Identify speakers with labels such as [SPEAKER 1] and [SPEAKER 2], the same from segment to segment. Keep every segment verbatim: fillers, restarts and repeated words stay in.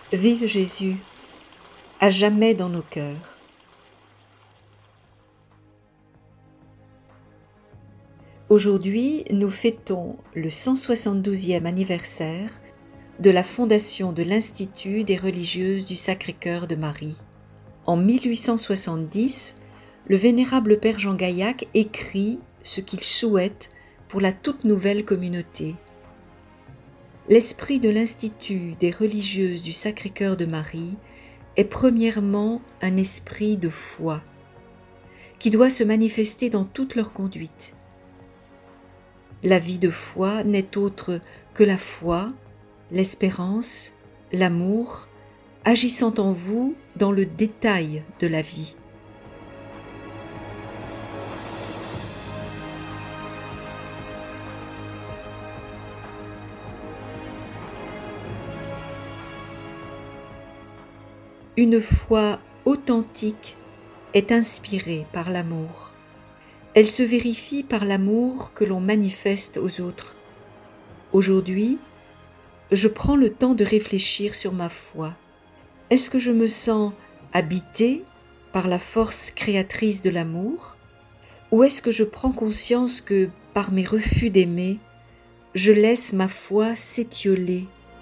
[SPEAKER 1] Vive Jésus, à jamais dans nos cœurs. Aujourd'hui, nous fêtons le cent soixante-douzième anniversaire de la fondation de l'Institut des religieuses du Sacré-Cœur de Marie. En mille huit cent soixante-dix, le vénérable Père Jean Gaillac écrit ce qu'il souhaite pour la toute nouvelle communauté. L'esprit de l'Institut des religieuses du Sacré-Cœur de Marie est premièrement un esprit de foi, qui doit se manifester dans toute leur conduite. La vie de foi n'est autre que la foi, l'espérance, l'amour, agissant en vous dans le détail de la vie. Une foi authentique est inspirée par l'amour. Elle se vérifie par l'amour que l'on manifeste aux autres. Aujourd'hui, je prends le temps de réfléchir sur ma foi. Est-ce que je me sens habitée par la force créatrice de l'amour? Ou est-ce que je prends conscience que, par mes refus d'aimer, je laisse ma foi s'étioler?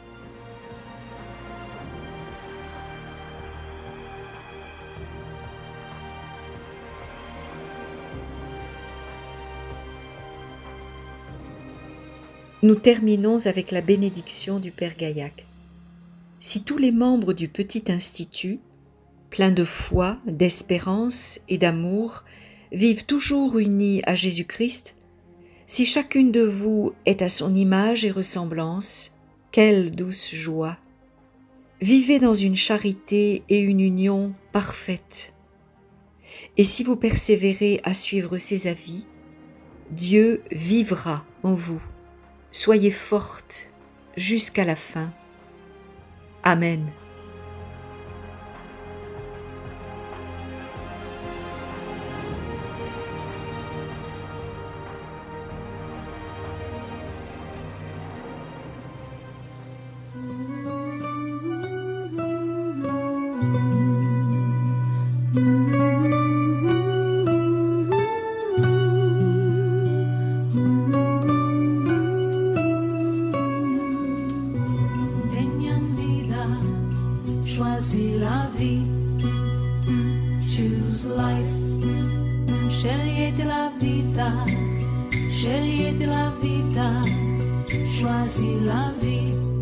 [SPEAKER 1] Nous terminons avec la bénédiction du Père Gaillac. Si tous les membres du petit institut, pleins de foi, d'espérance et d'amour, vivent toujours unis à Jésus-Christ, si chacune de vous est à son image et ressemblance, quelle douce joie! Vivez dans une charité et une union parfaites. Et si vous persévérez à suivre ses avis, Dieu vivra en vous. Soyez fortes jusqu'à la fin. Amen.
[SPEAKER 2] Choisis la vie, choose life. Scegliete la vita, scegliete la vita, choisis la vie.